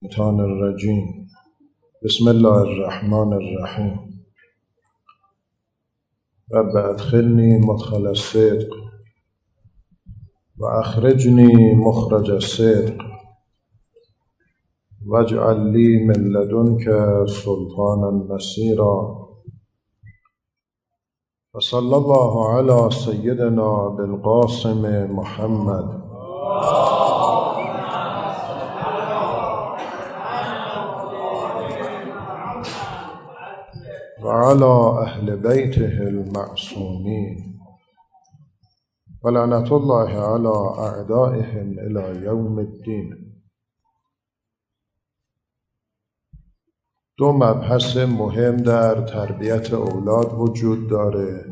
الشیطان الرجیم. بسم الله الرحمن الرحیم. رب ادخلنی مدخل الصدق و اخرجنی مخرج الصدق واجعل لی من لدنک سلطانا نصیرا. وصلی الله علی سیدنا بالقاسم محمد وعلى أهل بيته المعصومين ولعنة الله على أعدائهم إلى يوم الدين. دو مبحث مهم در تربیت اولاد وجود داره.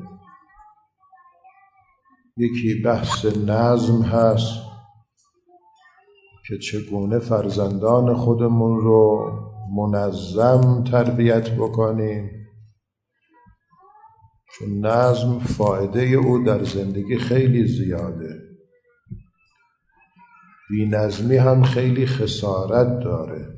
یکی بحث نظم هست که چگونه فرزندان خودمون رو منظم تربیت بکنیم، چون نظم فایده او در زندگی خیلی زیاده. بی نظمی هم خیلی خسارت داره.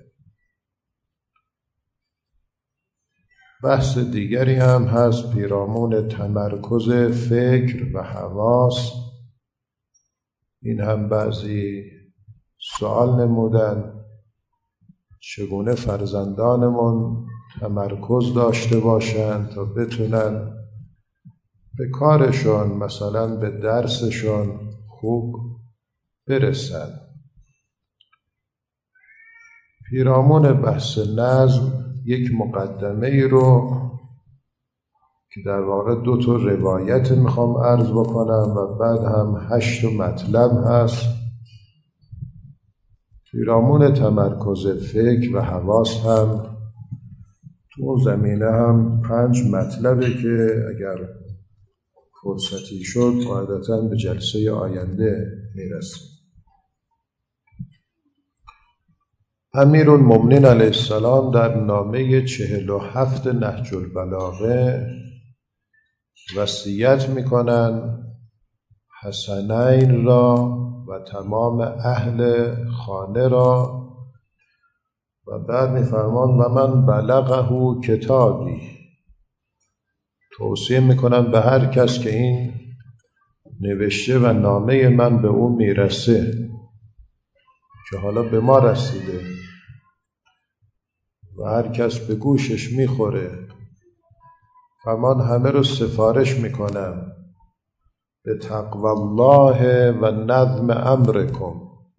بحث دیگری هم هست پیرامون تمرکز فکر و حواس. این هم بعضی سوال نمودن چگونه فرزندانمون تمرکز داشته باشند تا بتونن به کارشون، مثلا به درسشون خوب برسن. پیرامون بحث نظم یک مقدمه ای رو که در واقع 2 تا روایت میخوام عرض بکنم و بعد هم 8 مطلب هست. پیرامون تمرکز فکر و حواس هم تو زمینه هم 5 مطلبه که اگر فرصتی شد قاعدتاً به جلسه آینده میرسیم. امیرالمؤمنین علیه السلام در نامه 47 نهج البلاغه وصیت میکنن حسنین را و تمام اهل خانه را و بعد میفرمان و من بلغه کتابی. توصیه میکنم به هر کس که این نوشته و نامه من به اون میرسه که حالا به ما رسیده و هر کس به گوشش میخوره، فرمان همه رو سفارش میکنم به تقوی الله و نظم امرکم.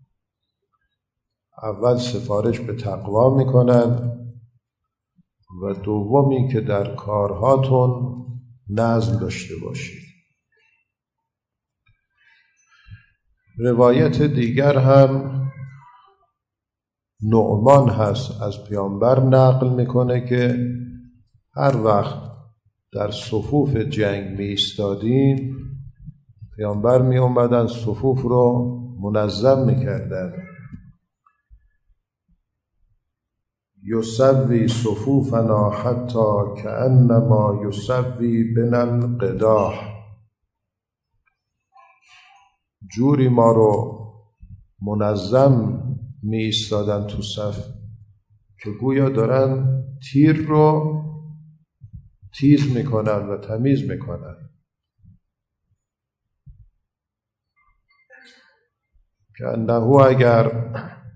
اول سفارش به تقوا میکنن و دومی که در کارهاتون نظم داشته باشید. روایت دیگر هم نعمان هست از پیامبر نقل میکنه که هر وقت در صفوف جنگ می ایستادیم پیامبر می اومدن صفوف رو منظم میکردن. یسوی صفوفنا حتی کأنما یسوی بنا القداح. جوری ما رو منظم می ایستادن تو صف که گویا دارن تیر رو تیز میکنن و تمیز میکنن. که انه اگر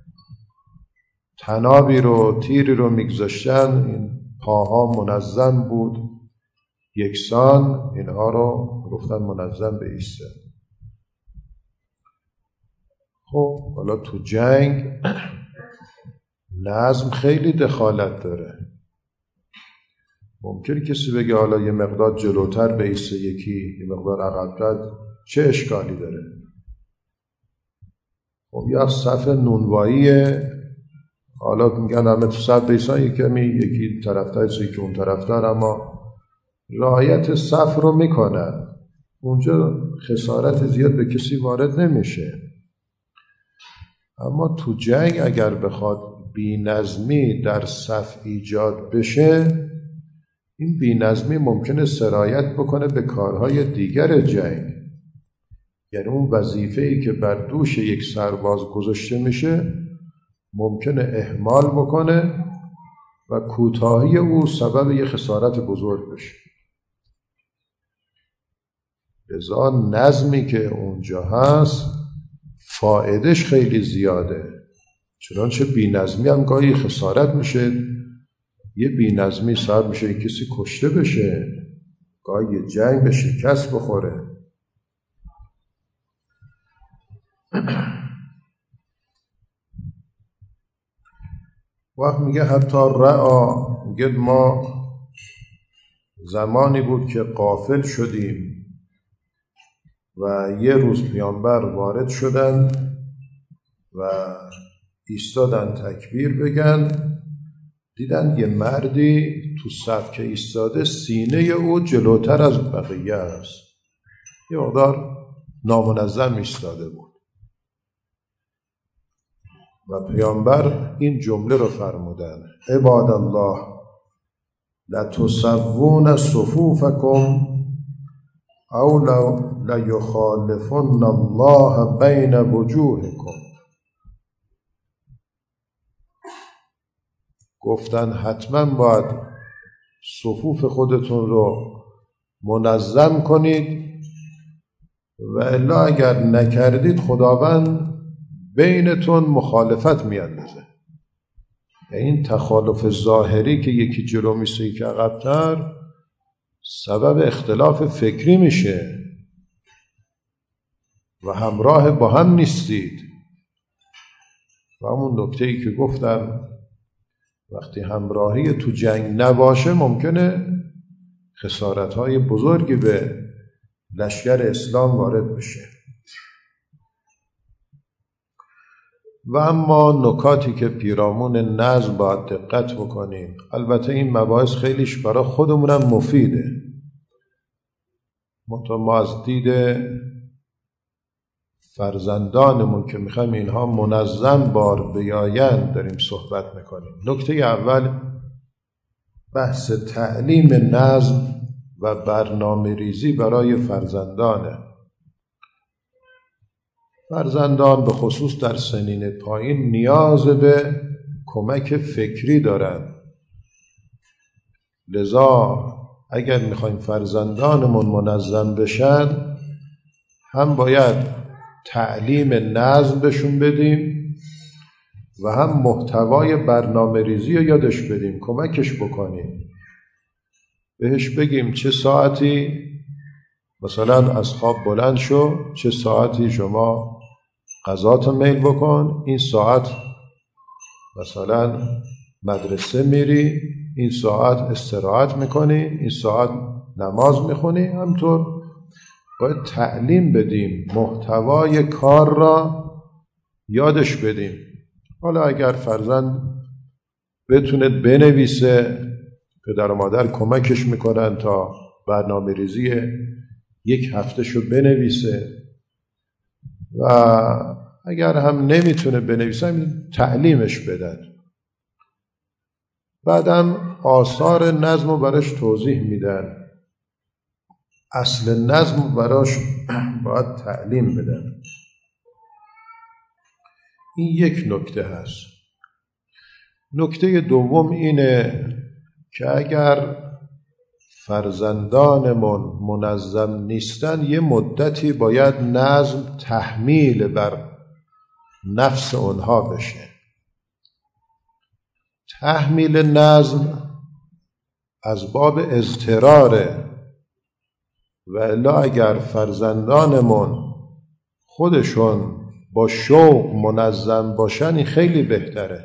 تنابی رو تیری رو میگذاشتن این پاها منظم بود یکسان، اینها رو گفتن منظم به ایستن. خب حالا تو جنگ نظم خیلی دخالت داره. ممکنه کسی بگه حالا یه مقدار جلوتر بیسته یکی یه مقدار عقب‌تر، چه اشکالی داره؟ خب یا صف نونواییه، حالا میگن همه تو صف بیستن، یکی طرفتر یکی اون طرفتر، اما رعایت صف رو میکنن. اونجا خسارت زیاد به کسی وارد نمیشه. اما تو جنگ اگر بخواد بی‌نظمی در صف ایجاد بشه، این بی‌نظمی ممکنه سرایت بکنه به کارهای دیگر جنگ. یعنی اون وظیفه‌ای که بر دوش یک سرباز گذاشته میشه ممکنه اهمال بکنه و کوتاهی او سبب یه خسارت بزرگ بشه. لذا نظمی که اونجا هست فایدهش خیلی زیاده، چنانچه بی‌نظمی هم گاهی خسارت میشه. یه بی‌نظمی سبب میشه کسی کشته بشه، گاهی یه جنگ به شکست بخوره. وقت میگه حتی رعا، میگه ما زمانی بود که غافل شدیم و یه روز پیامبر وارد شدن و ایستادن تکبیر بگن، دیدن یه مردی تو صف که ایستاده سینه او جلوتر از بقیه است، یه مقدار نامنظم ایستاده بود و پیامبر این جمله رو فرمودن: عباد الله لتسوون صفوفکم او لیخالفن الله بین وجوهکم. گفتن حتما باید صفوف خودتون رو منظم کنید و الا اگر نکردید خداوند بینتون مخالفت میاندازه. این تخالف ظاهری که یکی جلو میسه یکی عقب‌تر سبب اختلاف فکری میشه و همراه با هم نیستید. و همون نکته‌ای که گفتم وقتی همراهی تو جنگ نباشه ممکنه خسارت‌های بزرگی به لشکر اسلام وارد بشه. و اما نکاتی که پیرامون نظم باید دقت بکنیم، البته این مباحث خیلیش برای خودمونم مفیده، ما از دید فرزندانمون که میخوایم اینها منظم بار بیایند داریم صحبت میکنیم. نکته اول بحث تعلیم نظم و برنامه ریزی برای فرزندانه. فرزندان به خصوص در سنین پایین نیاز به کمک فکری دارند. لذا اگر میخوایم فرزندانمون منظم بشن هم باید تعلیم نظم بهشون بدیم و هم محتوای برنامه ریزی رو یادش بدیم، کمکش بکنیم، بهش بگیم چه ساعتی مثلا از خواب بلند شو، چه ساعتی شما غذاتو میل بکن، این ساعت مثلا مدرسه میری، این ساعت استراحت میکنی، این ساعت نماز میخونی. همطور باید تعلیم بدیم، محتوای کار را یادش بدیم. حالا اگر فرزند بتونه بنویسه، پدر و مادر کمکش میکنن تا برنامه ریزی یک هفته شو بنویسه، و اگر هم نمیتونه بنویسه تعلیمش بدن. بعدم آثار نظم رو براش توضیح میدن، اصل نظم براش باید تعلیم بدن. این یک نکته هست. نکته دوم اینه که اگر فرزندانمون منظم نیستن یه مدتی باید نظم تحمیل بر نفس اونها بشه. تحمیل نظم از باب اضطراره، و الا اگر فرزندانمون خودشون با شوق منظم باشن این خیلی بهتره.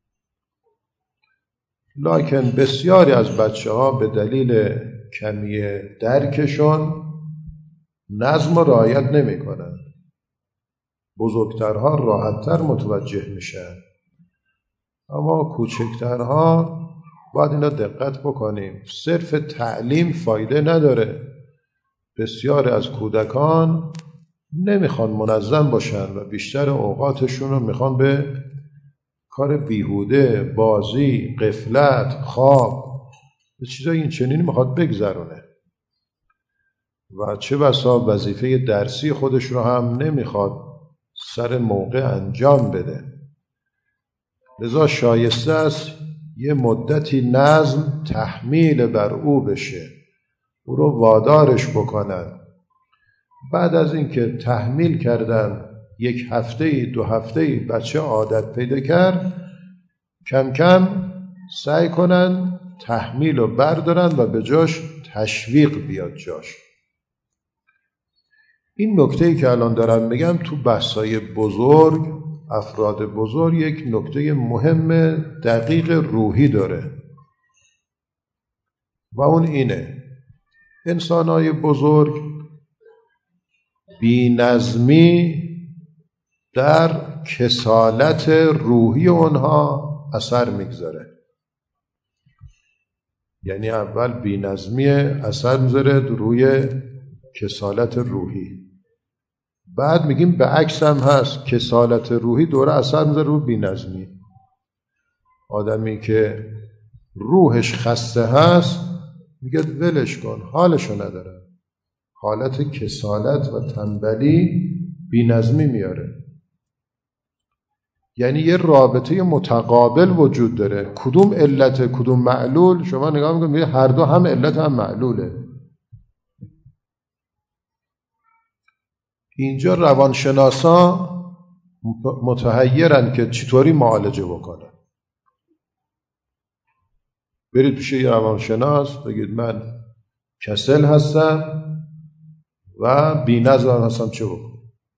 لکن بسیاری از بچه ها به دلیل کمی درکشون نظم رعایت نمی کنن. بزرگترها راحتتر متوجه میشن، اما کوچکترها باید اینا دقت بکنیم. صرف تعلیم فایده نداره. بسیاری از کودکان نمیخوان منظم باشن و بیشتر اوقاتشون رو میخوان به کار بیهوده، بازی، غفلت، خواب، به چیزای این چنینی میخواد بگذرونه و چه بسا وظیفه درسی خودش رو هم نمیخواد سر موقع انجام بده. لذا شایسته است یه مدتی نظم تحمیل بر او بشه، او رو وادارش بکنن. بعد از اینکه تحمیل کردن 1 هفته 2 هفته بچه عادت پیدا کرد، کم کم سعی کنن تحمیل رو بردارن و به جاش تشویق بیاد جاش. این نکته‌ای که الان دارم میگم تو بحث‌های بزرگ، افراد بزرگ، یک نکته مهم دقیق روحی داره و اون اینه: انسان‌های بزرگ بی‌نظمی در کسالت روحی اونها اثر میگذاره. یعنی اول بی‌نظمی اثر میذاره روی کسالت روحی، بعد میگیم به عکس هم هست، کسالت روحی دوره اثر میذاره رو بی‌نظمی. آدمی که روحش خسته هست میگه ولش کن، حالشو نداره. حالت کسالت و تنبلی بی‌نظمی میاره. یعنی یه رابطه متقابل وجود داره. کدوم علت کدوم معلول؟ شما نگاه میکنید هر دو هم علت هم معلوله. اینجا روانشناسا متحیرن که چطوری معالجه بکنن. برید پیش یه روانشناس بگید من کسل هستم و بی‌نظم هستم، چه بکنم؟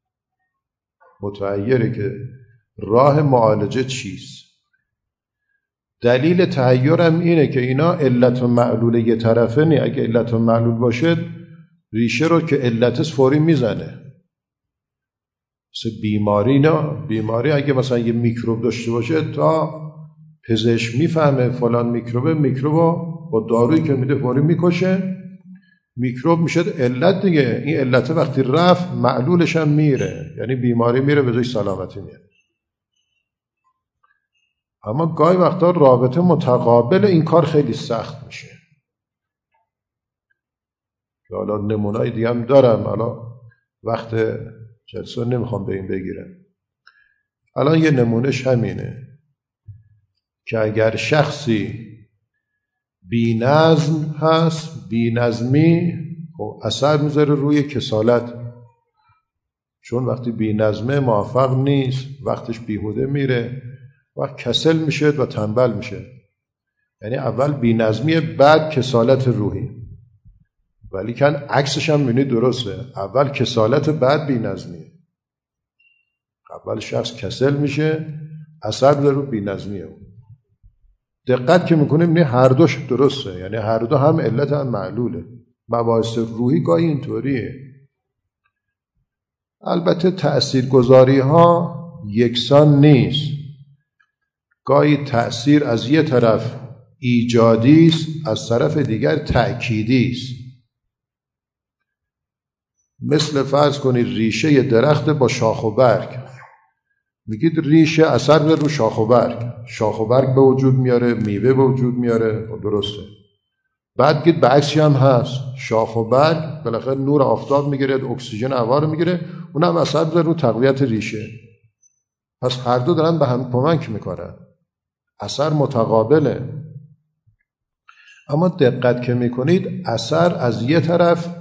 متحیره که راه معالجه چیست. دلیل تحیرم اینه که اینا علت و معلول یه طرفه نی. اگه علت و معلول باشه ریشه رو که علتش فوری میزنه. مثل بیماری نه، بیماری اگه مثلا یه میکروب داشته باشه تا پزشک میفهمه فلان میکروبو با دارویی که میده فوری میکشه، میکروب میشه علت دیگه. این علت وقتی رفت معلولش هم میره، یعنی بیماری میره به جای سلامتی میره. اما گاهی وقتا رابطه متقابل، این کار خیلی سخت میشه. که حالا نمونه‌ای دیگه هم دارم، حالا وقت جلسه نمیخوام به این بگیرم. الان یه نمونهش همینه که اگر شخصی بی‌نظم هست، بی‌نظمی اثر میذاره روی کسالت، چون وقتی بی‌نظمه موفق نیست، وقتش بیهوده میره و کسل میشه و تنبل میشه. یعنی اول بی‌نظمی بعد کسالت روحی. ولی کن عکسش هم میبینی درسته، اول کسالت بعد بی‌نظمی. اول شخص کسل میشه، اثر میذاره رو بی‌نظمیه. دقت که میکنه میبینی هر دوش درسته، یعنی هر دو هم علت هم معلوله. مباحث روحی گاهی اینطوریه. البته تأثیرگذاری ها یکسان نیست. گاهی تأثیر از یه طرف ایجادی است، از طرف دیگر تأکیدی است. مثل فرض کنید ریشه درخت با شاخ و برگ. میگید ریشه اثر میاره رو شاخ و برگ، شاخ و برگ به وجود میاره، میوه به وجود میاره، درسته. بعد گید به عکسی هم هست، شاخ و برگ بالاخره نور آفتاب میگیره، اکسیژن هوا رو میگیره، اونم اثر میاره رو تقویت ریشه. پس هر دو دارن به هم کمک میکنن، اثر متقابله. اما دقت که میکنید اثر از یه طرف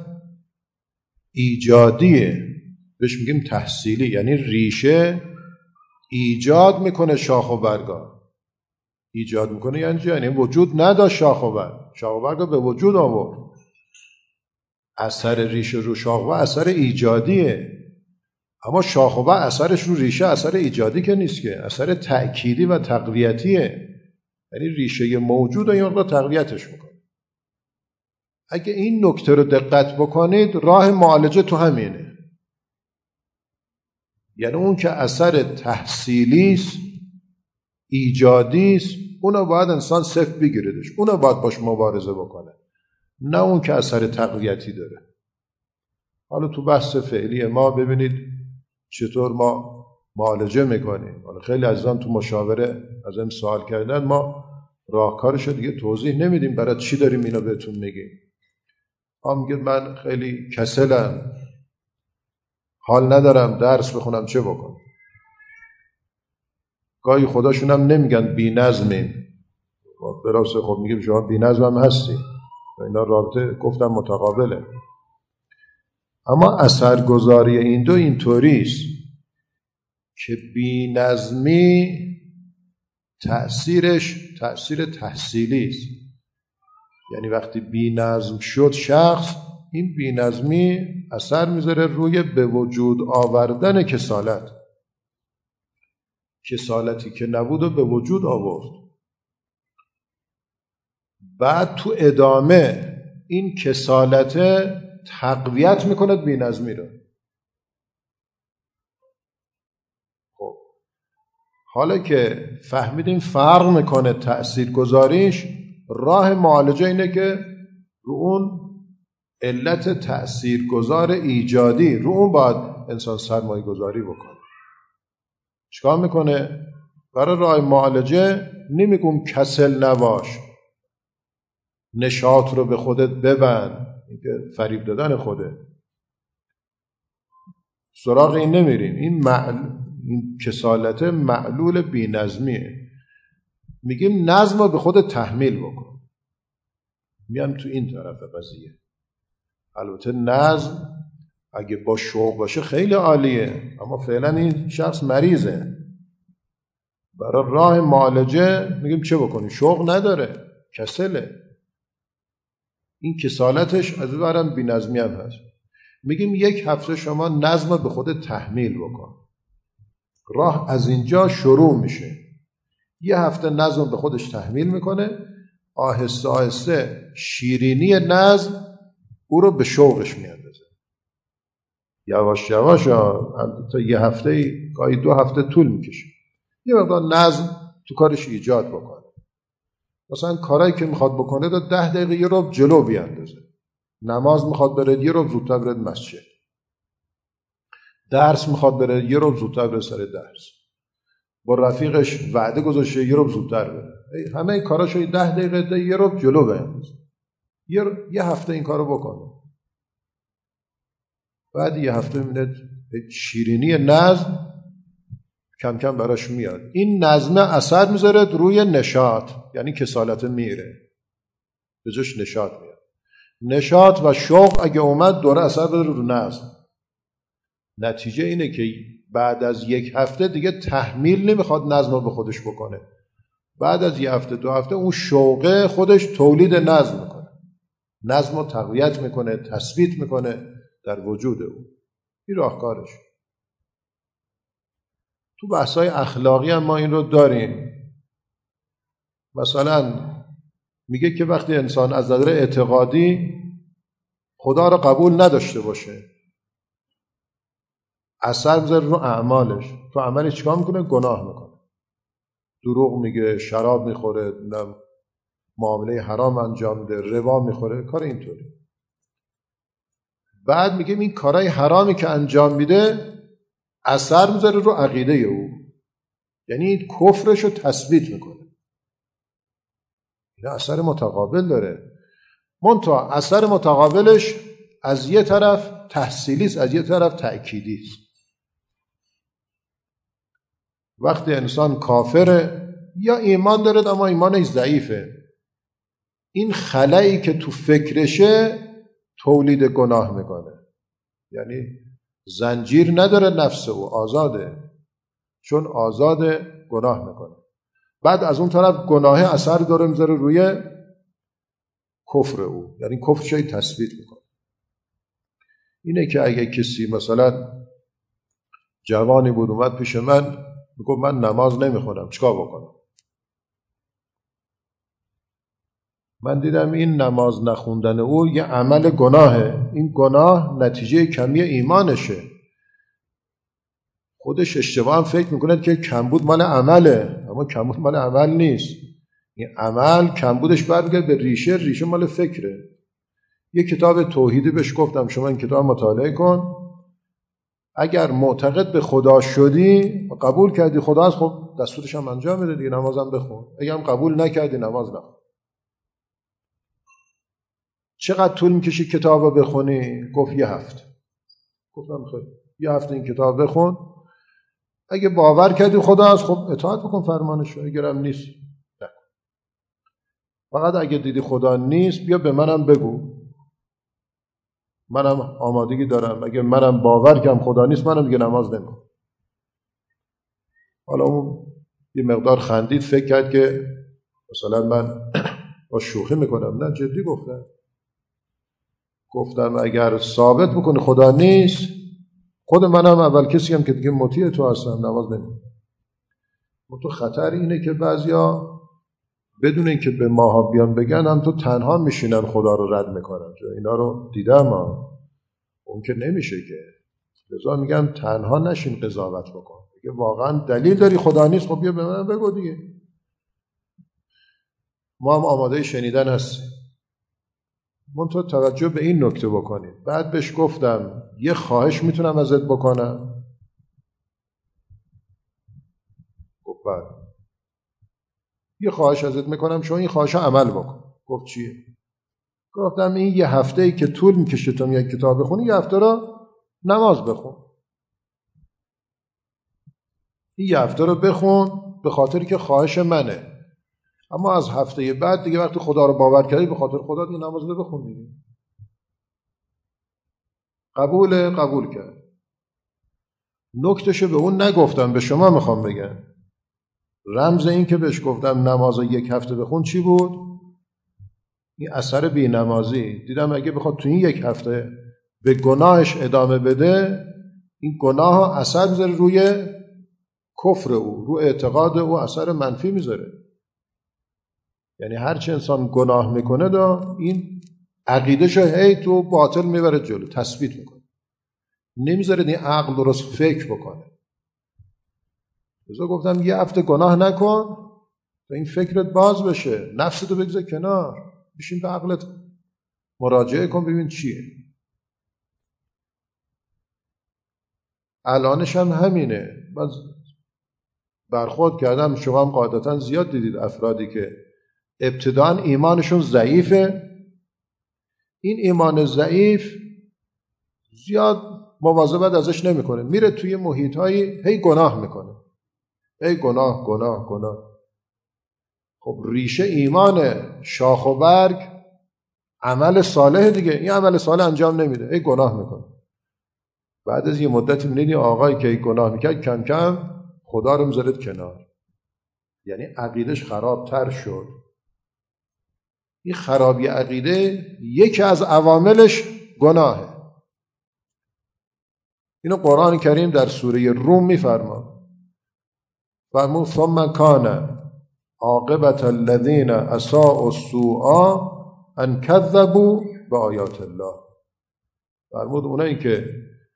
ایجادیه، بهش میگیم تحصیلی، یعنی ریشه ایجاد میکنه شاخ و برگا. ایجاد میکنه یعنی وجود نداشت شاخ و برگ، شاخ و برگا به وجود آورد. اثر ریشه رو شاخ و اثر ایجادیه. اما شاخ و برگ اثرش رو ریشه اثر ایجادی که نیست، که اثر تأکیدی و تقویتیه. یعنی ریشه موجود رو این تقویتش میکنه. اگه این نکته رو دقت بکنید راه معالجه تو همینه. یعنی اون که اثر تحصیلی است، ایجادی است، اونو باید انسان صفر بگیردش، اونو باید باش مبارزه بکنه، نه اون که اثر تقویتی داره. حالا تو بحث فعلی ما ببینید چطور ما معالجه میکنیم. حالا خیلی عزیزان تو مشاوره از این سوال کردن، ما راهکارش رو دیگه توضیح نمیدیم برای چی داریم اینو بهتون میگیم. میگید من خیلی کسلم، حال ندارم درس بخونم، چه بکنم؟ گاهی خداشون هم نمیگن بی نظمیم، براسته خب میگیم شما بی نظم هم هستی، اینا رابطه گفتم متقابله. اما اثرگذاری این دو اینطوریست که بی نظمی تأثیرش تأثیر تحصیلی است. یعنی وقتی بی نظم شد شخص، این بی نظمی اثر میذاره روی به وجود آوردن کسالت، کسالتی که نبود و به وجود آورد. بعد تو ادامه این کسالت تقویت میکنه بی نظمی رو. خب حالا که فهمیدیم فرق میکنه تأثیر گذاریش، راه معالجه اینه که رو اون علت تأثیرگذار ایجادی، رو اون باید انسان سرمایه گذاری بکنه. چیکار میکنه؟ برای راه معالجه نمیگم کسل نباش، نشاط رو به خودت ببند، این که فریب دادن خوده، سراغ این نمیریم. این کسالت معلول بی نظمیه. میگیم نظم رو به خودت تحمیل بکن. میام تو این طرف قضیه. البته نظم اگه با شوق باشه خیلی عالیه، اما فعلا این شخص مریضه. برای راه معالجه میگیم چه بکنی؟ شوق نداره، کسله، این کسالتش از برم بی نظمی هم هست. میگیم یک هفته شما نظم به خود تحمیل بکن. راه از اینجا شروع میشه. یه هفته نظم به خودش تحمیل میکنه، آهسته آهسته شیرینی نظم او رو به شوقش میاندازه. یواش یواش تا یه هفته، گاهی 2 هفته طول میکشه، یه مقدار نظم تو کارش ایجاد بکنه. مثلا کارایی که میخواد بکنه تا 10 دقیقه یه ربع جلو بیاندازه. نماز میخواد بره یه ربع زودتر بره مسجد، درس میخواد بره یه ربع زودتر بره سر درس، با رفیقش وعده گذاشته یه ربع زودتر بره. همه کاراشو 10 دقیقه یه ربع جلو بیاندازه. یه هفته این کارو بکنه. بعد یه هفته میبینید شیرینی نظم کم کم براش میاد. این نظم اثر میذاره روی نشاط، یعنی کسالت میره، به جاش نشاط میاد. نشاط و شوق اگه اومد دوره اثر بذاره رو نظم. نتیجه اینه که بعد از 1 هفته دیگه تحمیل نمیخواد نظم رو به خودش بکنه. بعد از 1 هفته 2 هفته اون شوقه خودش تولید نظم میکنه، نظم رو تقویت میکنه، تثبیت میکنه در وجود او. این راهکارش. تو بحث‌های اخلاقی هم ما این رو داریم. مثلا میگه که وقتی انسان از نظر اعتقادی خدا رو قبول نداشته باشه، اثر بذاره رو اعمالش. تو عملش چیکار میکنه؟ گناه میکنه، دروغ میگه، شراب میخوره، معامله حرام انجام میده، ربا میخوره، کار اینطوری. بعد میگه این کارهای حرامی که انجام میده اثر میذاره رو عقیده او، یعنی کفرش رو تثبیت میکنه. این اثر متقابل داره. منتها اثر متقابلش از یه طرف تحصیلی است، از یه طرف تأکیدی است. وقتی انسان کافره یا ایمان داره اما ایمانش ضعیفه، این خلایی که تو فکرشه تولید گناه میکنه. یعنی زنجیر نداره نفس او، آزاده، چون آزاده گناه میکنه. بعد از اون طرف گناه اثر داره میذاره روی کفر او، یعنی کفرشو تثبیت میکنه. اینه که اگه کسی مثلا جوانی بود اومد پیش من میگه من نماز نمیخونم، چیکار بکنم؟ من دیدم این نماز نخوندن او یه عمل گناهه. این گناه نتیجه کمی ایمانشه. خودش اشتباه هم فکر میکنه که کمبود مال عمله، اما کمبود مال عمل نیست. این عمل کمبودش برمیگرده به ریشه مال فکره. یه کتاب توحیدی بهش گفتم شما این کتاب مطالعه کن، اگر معتقد به خدا شدی و قبول کردی خدا هست، خب دستورش هم انجام بده دیگه، نمازم بخون. اگه هم قبول نکردی نماز نخون. چقدر طول میکشی کتاب رو بخونی؟ گفت 1 هفته. گفتم خیلی، 1 هفته این کتاب بخون. اگه باور کردی خدا هست خب اطاعت بکن فرمانشو، اگرم نیست نکن. فقط اگه دیدی خدا نیست بیا به منم بگو، منم آمادگی دارم. اگه منم باور کردم خدا نیست منم دیگه نماز نمیخونم. حالا اون یه مقدار خندید، فکر کرد که مثلا من با شوخی میکنم. نه جدی گفتم اگر ثابت بکنی خدا نیست، خود منم اول کسی هم که دیگه مطیع تو هستم نماز نمیخونم. تو خطر اینه که بعضیا بدون اینکه به ماها بیان بگن هم تو تنها میشینن خدا رو رد میکنن. اینا رو دیدم اون که نمیشه که. لذا میگم تنها نشین قضاوت بکن. اگه واقعا دلیل داری خدا نیست خب بیا به من بگو دیگه. ما هم آماده شنیدن هستیم. من تو توجه به این نکته بکنید. بعد بهش گفتم یه خواهش میتونم ازت بکنم؟ گفت بله. یه خواهش ازت میکنم، شما این خواهش عمل بکن. گفت چیه؟ گفتم این یه هفته‌ای که طول میکشه تو یک کتاب بخونی، یه هفته رو نماز بخون. این یه هفته رو بخون به خاطری که خواهش منه. اما از هفته بعد دیگه وقتی خدا رو باور کردی به خاطر خدا دیگه نماز رو بخون دیگه. قبول کرد. نکتهشو به اون نگفتم، به شما میخوام بگم. رمز این که بهش گفتم نماز یک هفته بخون چی بود؟ این اثر بی‌نمازی. دیدم اگه بخواد تو این یک هفته به گناهش ادامه بده، این گناه اثر میذاره روی کفر او، رو اعتقاد او اثر منفی میذاره. یعنی هرچی انسان گناه میکنه این عقیدهشو هی تو باطل میبره جلو، تثبیت میکنه، نمیذاره این عقل درست فکر بکنه. لذا گفتم یه هفته گناه نکن تا این فکرت باز بشه، نفستو بگذار کنار، بشین به عقلت مراجعه کن ببین چیه. الانش هم همینه. من برخورد کردم، شما هم قاعدتا زیاد دیدید افرادی که ابتداً ایمانشون ضعیفه. این ایمان ضعیف زیاد مواظبت ازش نمیکنه، میره توی محیط‌هایی هی گناه میکنه، هی گناه. خب ریشه ایمانه، شاخ و برگ عمل صالح دیگه. این عمل صالح انجام نمیده، هی گناه میکنه. بعد از یه مدتی می‌بینی آقایی که گناه میکرد کم کم خدا رو میذارد کنار، یعنی عقیدش خرابتر شد. این خرابی عقیده یکی از عواملش گناهه. اینو قرآن کریم در سوره روم میفرما، فرمود ثم کان عاقبت الذین اساءوا السوء ان کذبوا بآیات الله. فرمود اونایی که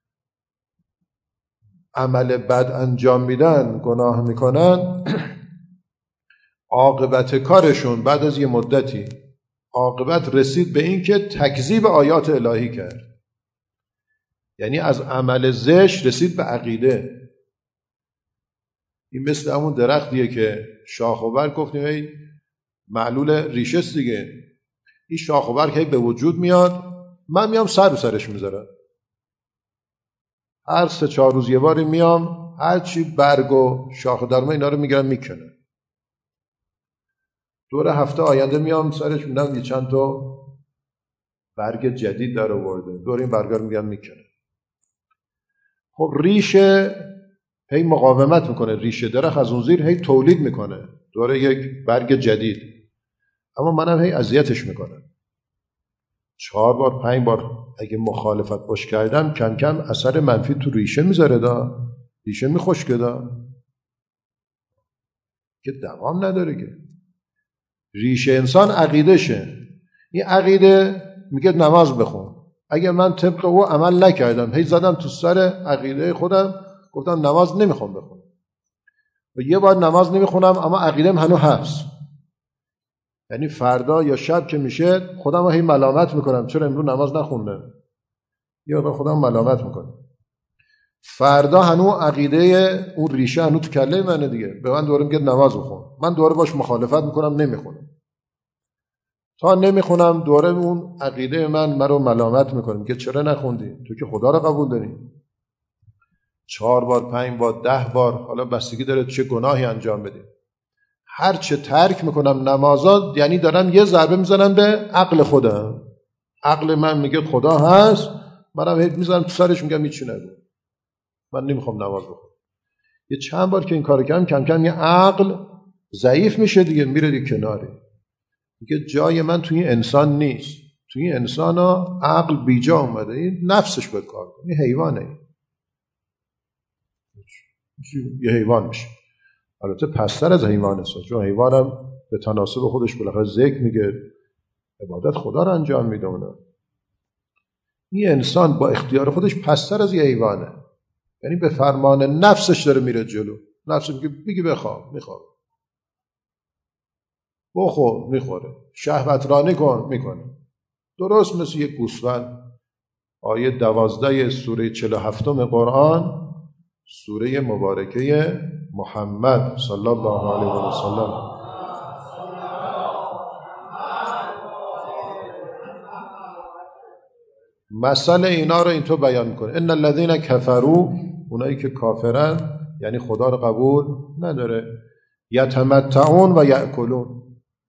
عمل بد انجام میدن، گناه میکنن، عاقبت کارشون بعد از یه مدتی عاقبت رسید به این که تکذیب آیات الهی کرد. یعنی از عمل زشت رسید به عقیده. این مثل همون درختیه که شاخ و برگ گفتیم ای معلول ریشه است دیگه. این شاخ و برگ هی به وجود میاد، من میام سر به سرش میذارم. هر 3-4 روز یه باری میام، هرچی برگ و شاخ درمه اینا رو میگیرم میکنه. دور هفته آینده میام سرش میدم یه چند تا برگ جدید در آورده، دور این برگا رو میگم میکنه. خب ریشه هی مقاومت میکنه، ریشه درخت از اون زیر هی تولید میکنه دور یک برگ جدید، اما منم هی اذیتش میکنم. 4 بار 5 بار اگه مخالفت باش کردم کم کم اثر منفی تو ریشه میذاره، ریشه میخشکه که دوام نداره. که ریشه انسان عقیدشه. این عقیده میگه نماز بخون. اگه من طبق او عمل نکردم، هی زدم تو سر عقیده خودم، گفتم نماز نمیخوام بخونم و یه بار نماز نمیخونم اما عقیدم هنوز هست، یعنی فردا یا شب که میشه خودم رو هی ملامت میکنم چرا امروز نماز نخوندم، یا خودم ملامت میکنم. فردا هنوز عقیده اون ریشه هنوز تو کله منه دیگه، به من دوره میگه نماز بخون، من دوره باش مخالفت میکنم نمیخونم. تا نمیخونم دوره اون عقیده من رو ملامت میکنه، میگه چرا نخوندی؟ تو که خدا رو قبول داری. 4 بار 5 بار 10 بار، حالا بستگی داره چه گناهی انجام بدیم. هر چه ترک میکنم نمازات، یعنی دارم یه ضربه میزنم به عقل خودم. عقل من میگه خدا هست، منم هیچ میزنم تو سرش میگم هیچی نگو، من نمیخوام نماز بخونم. یه چند بار که این کارو کردم کم کم یه عقل ضعیف میشه دیگه، میره دیگه کناری، میگه جای من توی این انسان نیست، توی این انسان ها عقل بیجا اومده، این نفسش باید کار کنه، این حیوانه، یه حیوان میشه. البته پستر از حیوان است، چون حیوانم به تناسب خودش بالاخره ذکر میگه، عبادت خدا رو انجام میدونه. این انسان با اختیار خودش پستر از یه حیوانه، یعنی به فرمان نفسش داره میره جلو. نفسش میگه بخواب، میخواب، بخور، میخوره، شهوت رانی کن، میکنه. درست مثل یک گوسفند. آیه 12 سوره 47 قرآن، سوره مبارکه محمد صلی الله علیه و سلم. مثل اینا رو اینطور بیان میکنه: ان الذين كفروا، اونایی که کافرن یعنی خدا رو قبول نداره، یتمتعون و یاکلون،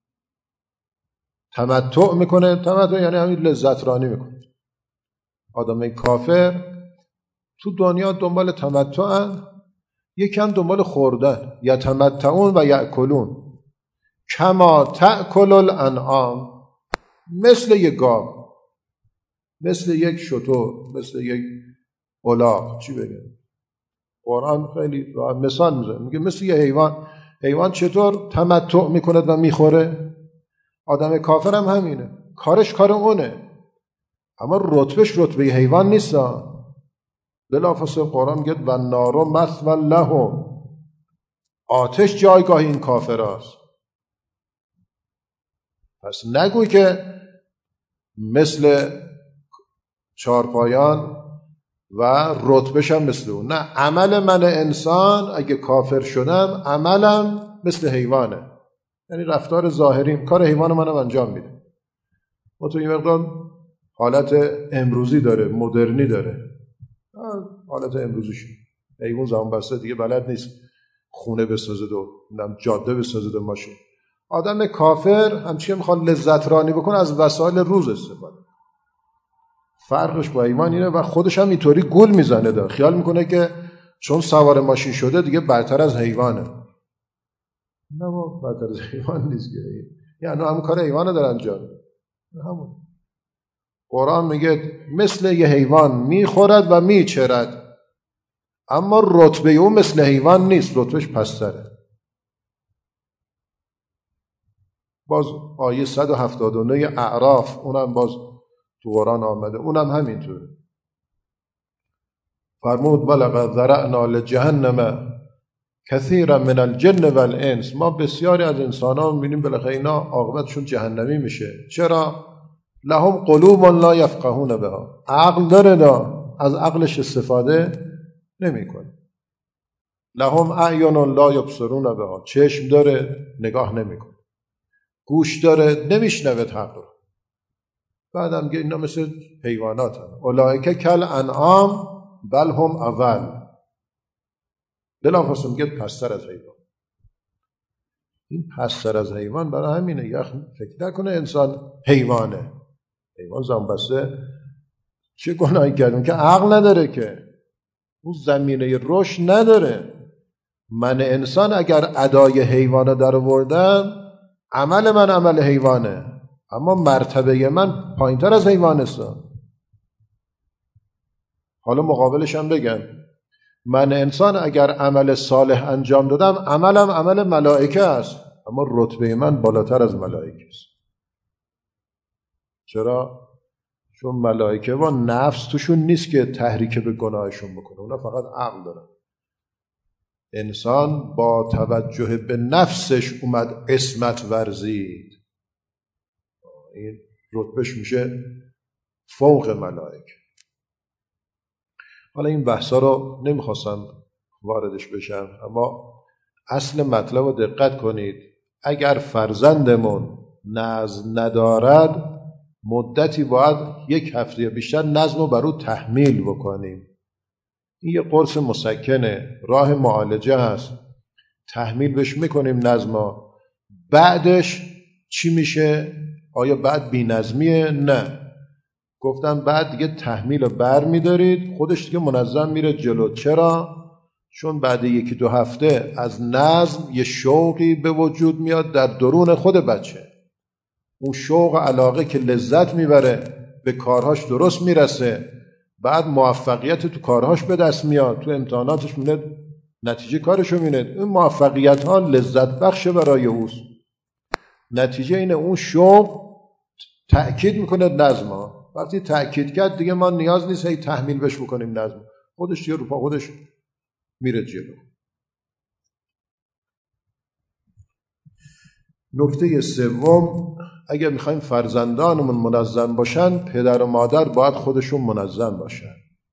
تمتع میکنه. تمتع یعنی همین لذت رانی میکنه. آدم کافر تو دنیا دنبال تمتعن، یکم دنبال خوردن. یتمتعون و یاکلون کما تأکل الانعام، مثل یک گاو، مثل یک شتر، مثل یک الاغ. چی بگم؟ قرآن خیلی مثال میزنه، میگه مثل یه حیوان. حیوان چطور تمتع میکنه و میخوره؟ آدم کافر هم همینه، کارش کار اونه، اما رتبش رتبه حیوان نیست. بلافاصله قرآن میگه و النار مثوی لهم، آتش جایگاه این کافر است. پس نگوی که مثل چارپایان و رتبش هم مثل اون. نه، عمل من انسان اگه کافر شدم عملم مثل حیوانه، یعنی رفتار ظاهریم کار حیوان منم انجام میده. ما تو این مقدار حالت امروزی داره، مدرنی داره، حالت امروزیش. حیوان زمان بسته دیگه بلد نیست خونه بسازه و جاده بسازه و ماشین. آدم کافر همچین میخواد لذت رانی بکنه، از وسایل روز استفاده. فرقش با حیوان اینه و خودش هم اینطوری گول میزنه، داره خیال میکنه که چون سوار ماشین شده دیگه برتر از حیوانه. نه با برتر از حیوان نیست، یعنی همون کار حیوانه داره انجام میده. همون قرآن میگه مثل یه حیوان میخورد و میچرد، اما رتبه اون مثل حیوان نیست، رتبهش پستره. باز آیه 179 اعراف، اونم باز تو قرآن آمده، اونم همینطوره. فرمود ولقد ذرأنا لجهنم کثیرا من الجن والانس، ما بسیاری از انسان ها میبینیم بالاخره اینا عاقبتشون جهنمی میشه. چرا؟ لهم قلوب لا یفقهون بها، عقل داره دا از عقلش استفاده نمیکنه. لهم اعین لا یبصرون بها، چشم داره نگاه نمیکنه، گوش داره نمیشنوه حق رو. بعدم میگه اینا مثل حیوانات هم. اولئک کالانعام بل هم اضل، بلافاصله میگه پستر از حیوان. این پستر از حیوان برای همینه. یخ فکر نکنه انسان حیوانه. حیوان زنبسته چه گناهی کردیم که عقل نداره، که اون زمینه رشد نداره. من انسان اگر ادای حیوانه در آوردم، عمل من عمل حیوانه، اما مرتبه من پایینتر از حیوان است. حالا مقابلش هم بگم من انسان اگر عمل صالح انجام دادم، عملم عمل ملائکه است، اما رتبه من بالاتر از ملائکه است. چرا؟ چون ملائکه و نفس توشون نیست که تحریک به گناهشون بکنه، اونا فقط عقل دارن. انسان با توجه به نفسش اومد عصمت ورزید، این رتبهش میشه فوق ملائکه. حالا این بحثا رو نمیخواستم واردش بشم، اما اصل مطلب رو دقت کنید. اگر فرزندمون نظم ندارد، مدتی باید 1 هفته یا بیشتر نظم رو بر او تحمیل بکنیم. این یه قرص مسکنه، راه معالجه هست، تحمیل بهش میکنیم نظما. بعدش چی میشه؟ آیا بعد بی‌نظمیه؟ نه، گفتم بعد دیگه تحمیل رو بر میدارید، خودش دیگه منظم میره جلو. چرا؟ چون بعد 1-2 هفته از نظم یه شوقی به وجود میاد در درون خود بچه. اون شوق علاقه که لذت میبره، به کارهاش درست میرسه، بعد موفقیت تو کارهاش به دست میاد، تو امتحاناتش میاد نتیجه کارشو میاد، این موفقیت ها لذت بخشه برای اوست. نتیجه اینه اون شوق تأکید میکنه نظم. وقتی تأکید کرد دیگه ما نیاز نیست هی تحمیل بش بکنیم نظم، خودش دیگه رو پا خودش میره جلو. نکته سوم، اگر میخوایم فرزندانمون منظم باشن، پدر و مادر باید خودشون منظم باشن.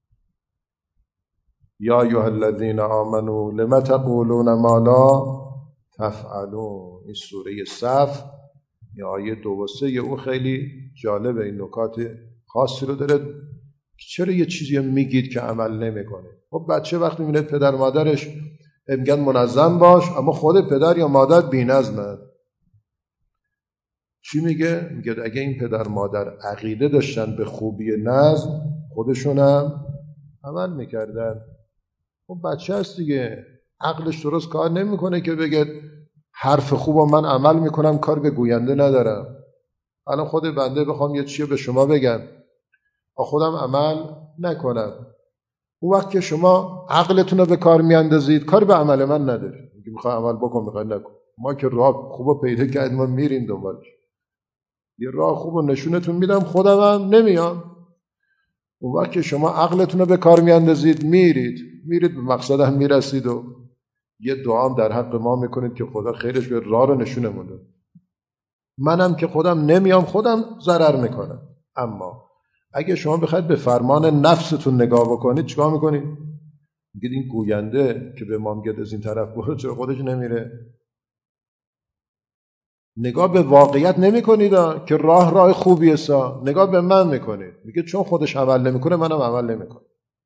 یا ایها الذین آمنوا لم تقولون ما لا تفعلون. این سوره صف، این آیه 2 و 3 او خیلی جالبه، این نکات خاصی رو داره. چرا یه چیزی میگید که عمل نمیکنه؟ خب بچه وقتی میبینه پدر مادرش میگن منظم باش، اما خود پدر یا مادر بی‌نظمه، چی میگه؟ میگه اگه این پدر مادر عقیده داشتن به خوبی نظم، خودشونم عمل میکردن. خب بچه هست دیگه، عقلش درست کار نمیکنه که بگه حرف خوبو من عمل میکنم، کار به گوینده ندارم. الان خود بنده بخوام یه چیه به شما بگم، خودم عمل نکنم، اون وقت که شما عقلتون رو به کار میاندازید، کار به عمل من نداره. میگه میخوای عمل بکن، میخوای نکن. ما که راه خوبو پیدا کردیم، ما میریم دنبالش. یه راه خوبو نشونتون میدم، خودم هم نمیام. اون وقت که شما عقلتون رو به کار میاندازید، میرید به مقصد هم میرسید و یه دعا هم در حق ما میکنید که خدا خیرش به راه رو نشونمون بده. منم که خودم نمیام، خودم ضرر میکنم. اما اگه شما بخواید به فرمان نفستون نگاه بکنید، چیکار میکنید؟ میگید این گوینده که به ما میگه از این طرف برو، چرا خودش نمیره؟ نگاه به واقعیت نمیکنید که راه خوبیه، نگاه به من میکنید، میگه چون خودش عمل نمیکنه منم عمل نمیکنم.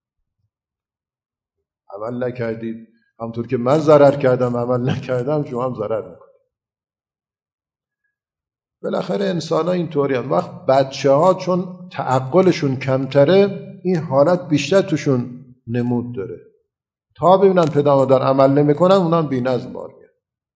عمل نکردید، همونطور که من ضرر کردم عمل نکردم، شما هم ضرر میکنید. بالاخره انسان ها اینطوری هم. وقت بچه ها چون تعقلشون کمتره، این حالت بیشتر توشون نمود داره. تا ببینن پدر مادر عمل نمیکنن، اونم بی‌نظم بار میاد.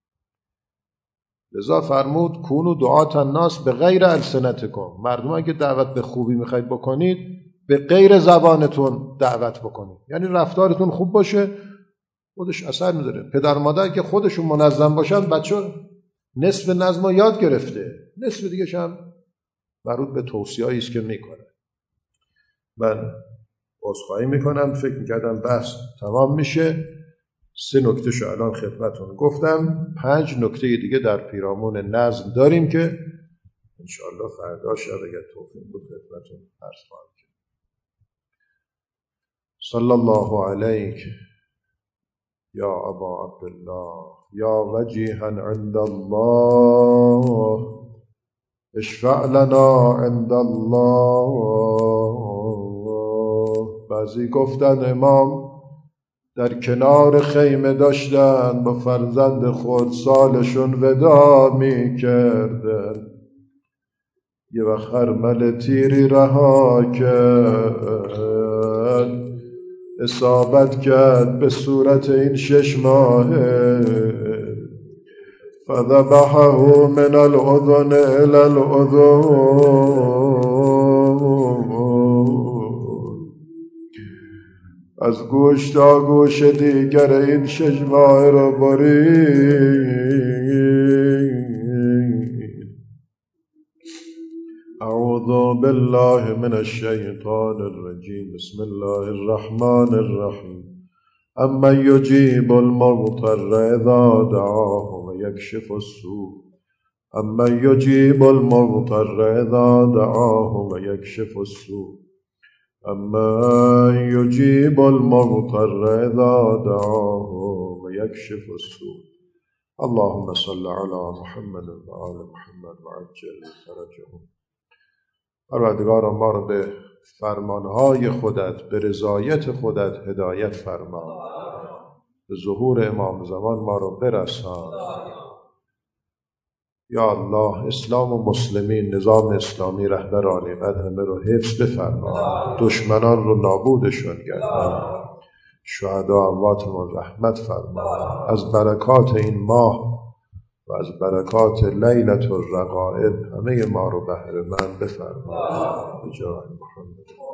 لذا فرمود کونوا دعاة الناس به غیر السنتکم. مردم که دعوت به خوبی میخواید بکنید، به غیر زبانتون دعوت بکنید. یعنی رفتارتون خوب باشه، خودش اثر میذاره. پدر مادر که خودشون منظم باشن، بچه نصف نظم رو یاد گرفته، نصف دیگه هم مربوط به توصیه‌ای است که میکنه. من عذرخواهی میکنم، فکر میکردم بحث تمام میشه. 3 نکتهشو الان خدمتتون گفتم. 5 نکته دیگه در پیرامون نظم داریم که انشاءالله فردا شب اگر توفیق بود خدمتتون عرض خواهم کرد. صلی الله علیک یا ابا عبدالله یا وجیها عند الله، اشفع لنا عند الله. بعضی گفتن امام در کنار خیمه داشتن با فرزند خود سالشون ودا می کردن. یه وقت خرمل تیری رها کرد، اصابت کرد به صورت این 6 ماهه. فذبحه من الاذن الى الاذن، از گوش تا گوش دیگر این 6 ماه را برید. اعوذ بالله من الشیطان الرجیم. بسم الله الرحمن الرحیم. امن یجیب المضطر اذا دعاه و یکشف السوء. امن یجیب المضطر اذا دعاه و یکشف السوء. امن یجیب المضطر اذا دعاه و یکشف السوء. اللهم صل على محمد و آل محمد وعجل فرجهم. پروردگارا ما رو به فرمانهای خودت، به رضایت خودت هدایت فرما. به ظهور امام زمان ما رو برسان. یا الله اسلام و مسلمین، نظام اسلامی رهبرانی همه رو حفظ بفرما. دشمنان رو نابودشون گردان. شهدا امواتمون رحمت فرما. از برکات این ماه و از برکات لیلة الرغائب همه ما رو بهره مند بفرما. به جای محمد.